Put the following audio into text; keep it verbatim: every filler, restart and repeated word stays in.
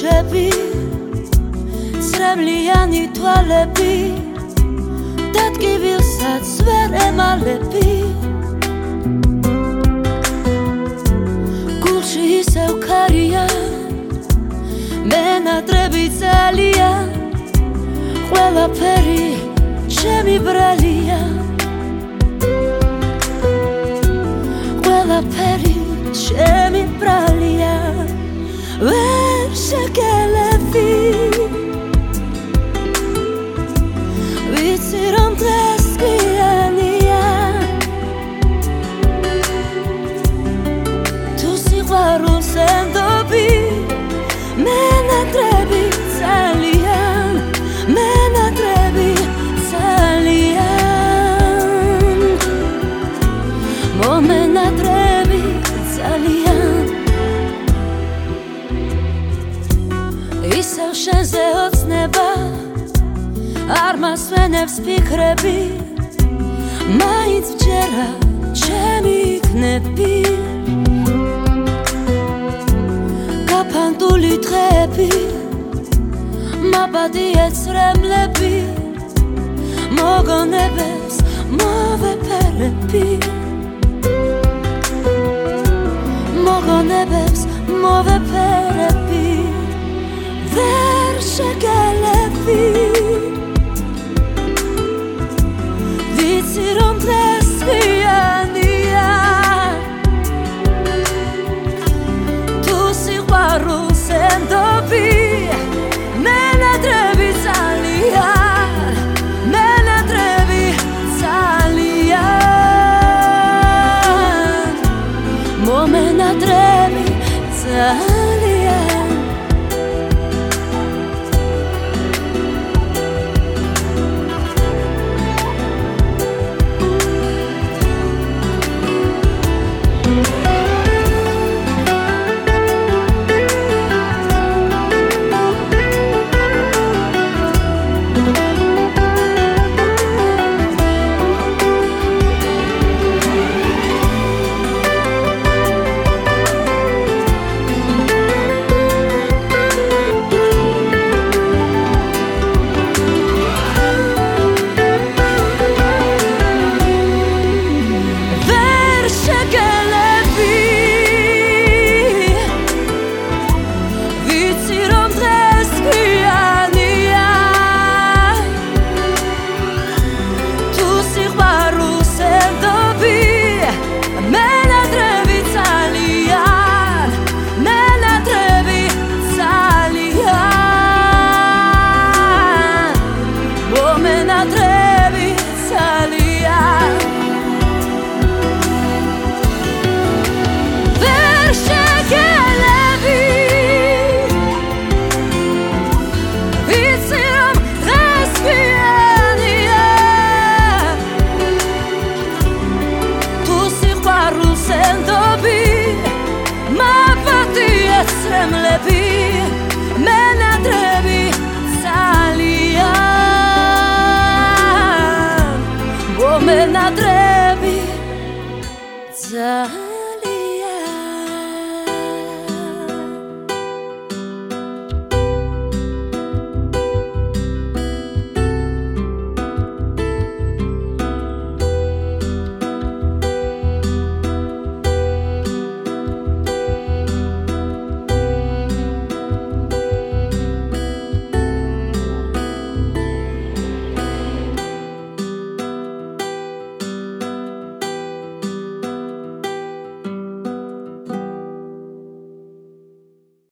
ქუჩები წრემლიანი თვალები და ტკივილსაც ვერ ემალები გულში ისევ ქარია მენატრები ძალია ყველაფერი ჩემი ბრალია ყველაფერი ჩემი ბრალია ვერ შეგელები ვიცი რომ დღეს გვიანია თუ სიყვარულს ენდობი მენატრები ძალიან მენატრები ძალიან მომენატრები ძალიან ისევ შენზე ოცნება არ მასვენებს ფიქრები მაინც ვჯერა ჩემი იქნები გაფანტული დღეები მაბადიე წრემლები მოგონებებს მოვეფერები მოგონებებს მოვეფერები ვერ შეგელები